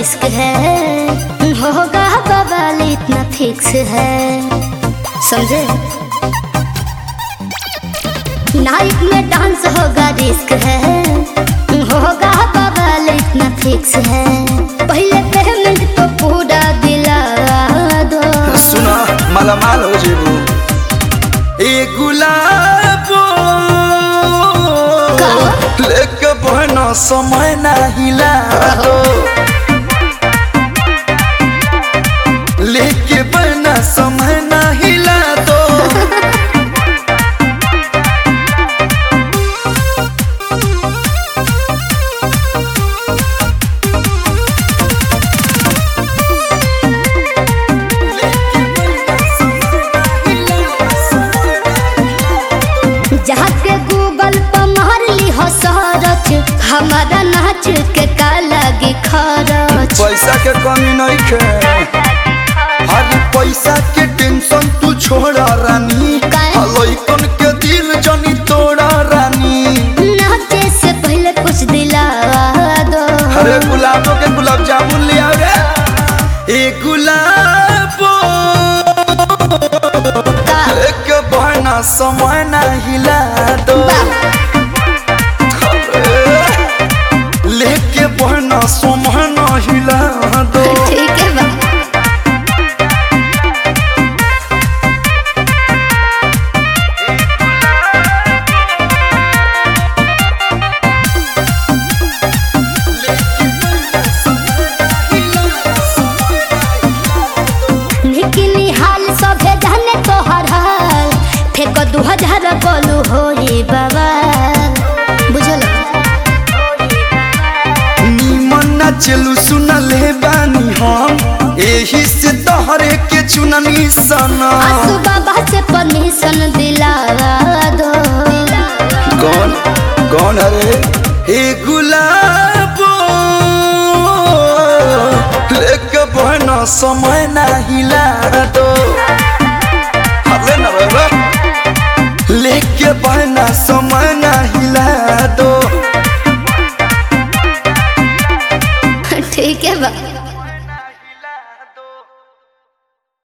Risk है, होगा बवाल इतना फिक्स है, समझे? नाइट में डांस होगा रिस्क है, होगा बवाल इतना फिक्स है। पहले पेमेंट तो पूरा दिला दो। सुना मालामाल हो जेबू ए गुलाबो लेके बहना समय नहीं लागो, लेके बहना समय नहीं लागो। जहाँ के गूगल पर मार ली हो सरच, हमारा नाच के का लगी खरच। पैसा के कमी नहीं खे, हर पैसा के टेंशन तू छोड़ा रानी, लइकन के दिल जनी तोड़ा रानी। नाचे से पहले कुछ दिला दो। अरे गुलाबों के गुलाब जामुन ले आ रे ए गुलाबो एक बहना समय नहीं ला दो, लेके बहना समय नहीं ला दो। ठीक है बा। निकिनी हाल सभे जाने तो हर हाल, फेंको 2000 बोलू होई बाबा, बुझल? नीमन ना चलू सुना ले बानी हम, एही से तोहरे के चुननी सना।